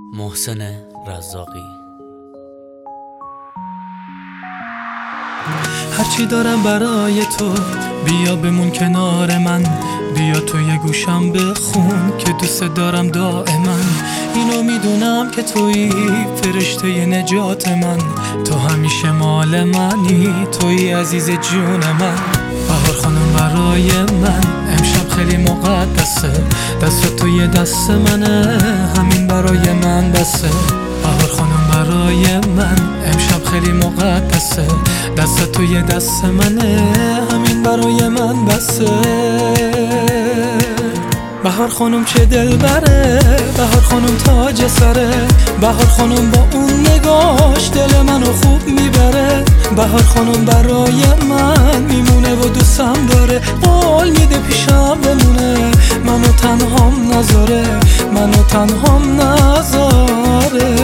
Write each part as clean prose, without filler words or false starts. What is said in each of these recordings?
محسن رزاقی. هرچی دارم برای تو، بیا بمون کنار من، بیا توی گوشم بخون که دوست دارم دائما. اینو میدونم که تویی فرشته نجات من، تو همیشه مال منی، تویی عزیز جون من. بهار خانم برای من امشب خیلی مقدسه، دست توی دست منه، همین برای من بسه. بهار خانم برای من امشب خیلی مقدسه، دست توی دست منه، همین برای من بسه. بهار خانم چه دل بره، بهار خانم تاج سره، بهار خانم با اون نگاش دل منو خوب میبره. بهار خانم برای من میمونه و دوستم داره، قول میده پیشم بمونه، منو تنهام نذاره، منو تنهام نذاره.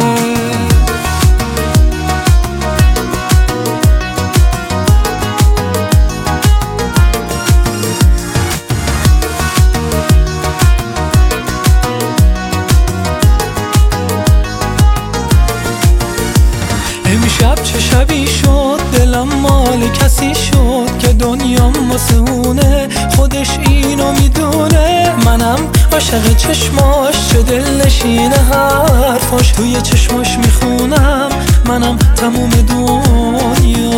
امشب چه شبی شد، دلم مال کسی شد که دنیام واسه اونه، خودش اینو میدونه. منم عاشق چشماش، چه دل نشینه حرفاش، توی چشماش میخونم منم تموم دنیاش.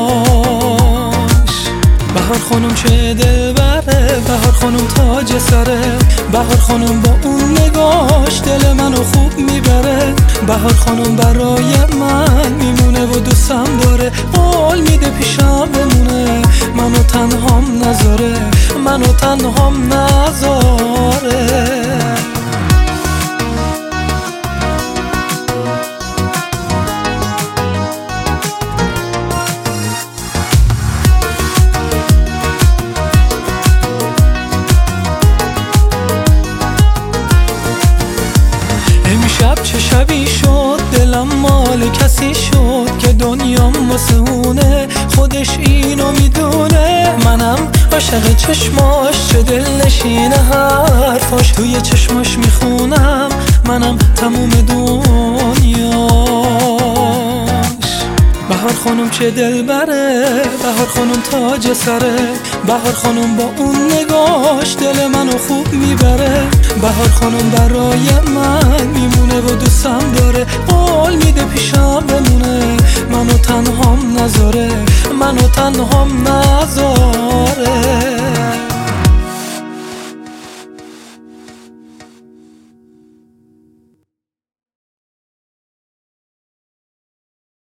بهار خانم چه دل بره، بهار خانم تاج سره، بهار خانم با اون نگاش دل منو خوب میبره. بهار خانم برای من میمونه و دوستم داره، قول میده پیشم بمونه، منو تنهام نذاره، منو تنهام نذاره. امشب چه شبی شد، دلم مال کسی شد که دنیام واسه اونه، خودش اینو میدونه. منم عاشق چشماش، چه دل نشینه حرفاش، توی چشماش میخونم منم تموم دنیاش. بهار خانم چه دل بره، بهار خانم تاج سره، بهار خانم با اون نگاش دل منو خوب میبره. بهار خانم برای من میمونه و دوستم داره، قول میده پیشم بمونه، منو تنهام نذاره، منو تنهام نذاره.